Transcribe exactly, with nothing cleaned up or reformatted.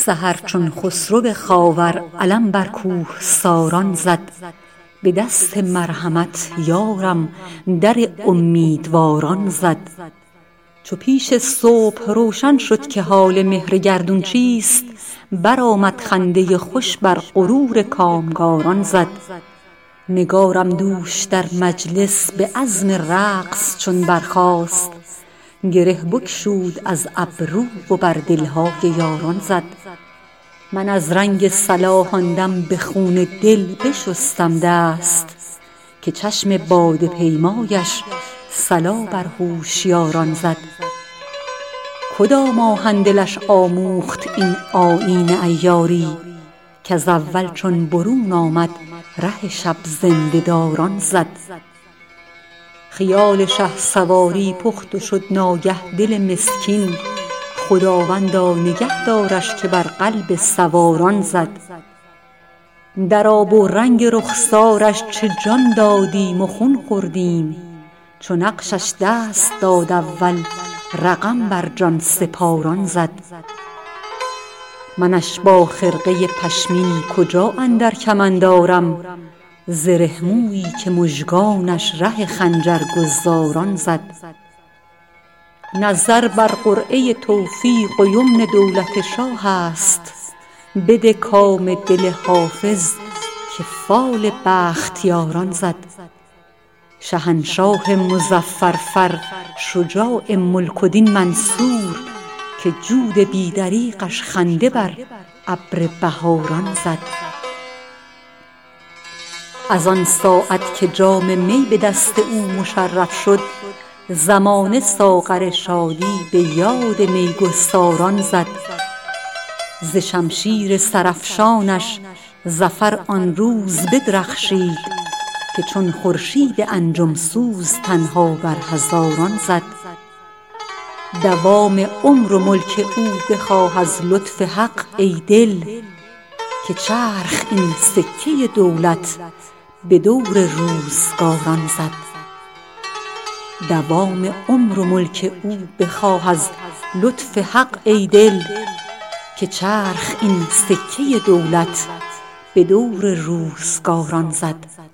سحر چون خسرو خاور علم بر کوه ساران زد. به دست مرحمت یارم در امیدواران زد. چو پیش صبح روشن شد که حال مهر گردون چیست، برآمد خنده خوش بر غرور کامگاران زد. نگارم دوش در مجلس به عزم رقص چون برخاست، گره بگشود از ابرو و بر دلهای یاران زد. من از رنگ صلاح آن دم به خون دل بشستم دست، که چشم باده پیمایش صلا بر هوشیاران زد. کدام آهن دلش آموخت این آیین عیاری، کز اول چون برون آمد ره شب زنده داران زد. خیال شهسواری پخت و شد ناگه دل مسکین، خداوندا نگه دارش که بر قلب سواران زد. در آب و رنگ رخسارش چه جان دادیم و خون خوردیم، چو نقشش دست داد اول رقم بر جان سپاران زد. منش با خرقه پشمین کجا اندر کمند آرم، زره مویی که مژگانش ره خنجر گذاران زد. نظر بر قرعه توفیق و یمن دولت شاه است، بده کام دل حافظ که فال بختیاران زد. شهنشاه مظفرفر شجاع ملک و دین منصور، که جود بی دریغش خنده بر ابر بهاران زد. از آن ساعت که جام می به دست او مشرف شد، زمانه ساغر شادی به یاد میگساران زد. ز شمشیر سرافشانش ظفر آن روز بدرخشید، که چون خورشید انجم سوز تنها بر هزاران زد. دوام عمر و ملک او بخواه از لطف حق ای دل، که چرخ این سکه دولت به دور روزگاران زد. دوام عمر و ملک او بخواه از لطف حق ای دل، که چرخ این سکه دولت به دور روزگاران زد.